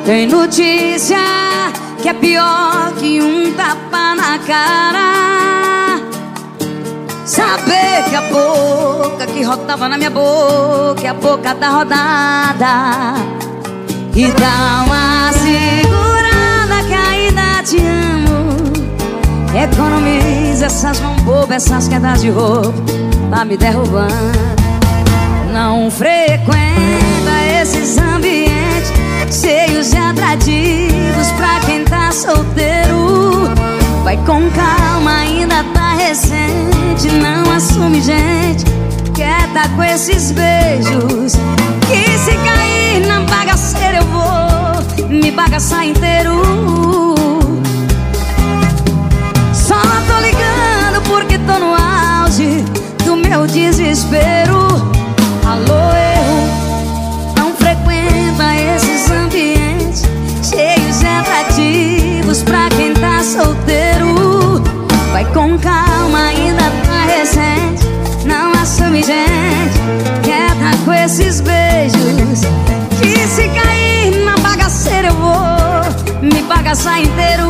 Tem notícia que é pior que um tapa na cara. Saber que a boca que rodava na minha boca é a boca da rodada. E dá uma segurada que ainda te amo. Economiza essas mãos bobas, essas quedas de roupa, tá me derrubando. Não frequenta esses ambientes cheios de atrativos pra quem tá solteiro. Vai com calma, ainda tá recente. Não assume, gente, quer tá com esses beijos. Que se cair na bagaceira eu vou me bagaçar inteiro. Só tô ligando porque tô no auge do meu desespero. Alô, eu não frequenta esses ambientes cheios de atrativos pra quem tá solteiro. Vai com calma, ainda tá recente. Não assume, gente, quer tá com esses beijos. Que se cair na bagaceira eu vou me bagaçar inteiro.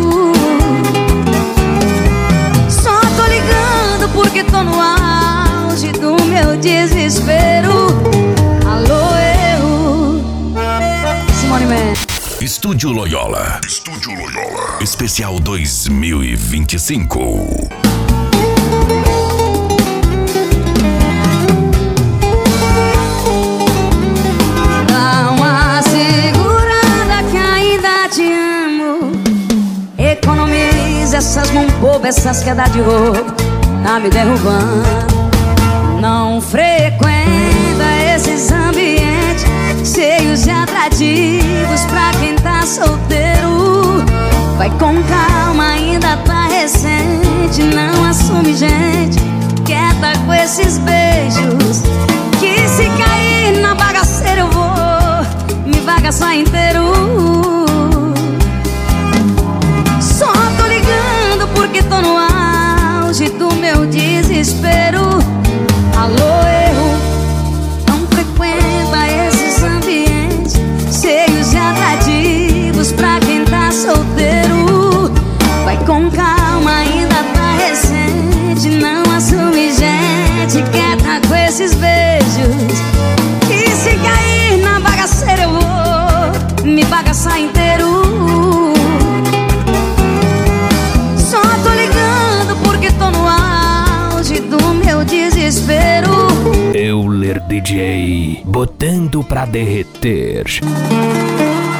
Só tô ligando porque tô no auge do meu desespero. Alô, eu Simone Mendes. Estúdio Loyola. Estúdio Loyola. Especial 2025. Dá uma segurada que ainda te amo. Economiza essas mãos bobas, essas quedas de roupa, tá me derrubando. Não frequenta esses ambientes cheios de atrativos pra quem tá solteiro. Vai com calma, ainda tá recente. Não assume, gente, quer tá com esses beijos. Que se cair na bagaceira eu vou me bagaçar inteiro. Só tô ligando porque tô no auge do meu desespero. Alô, eu não frequenta esses ambientes cheios de atrativos pra quem tá solteiro. Vai com calma, ainda tá recente. Não assume, gente, quer tá com esses beijos. E se cair na bagaceira eu vou me bagaçar inteiro. Só tô ligando porque tô no auge do meu desespero. Euler DJ, botando pra derreter.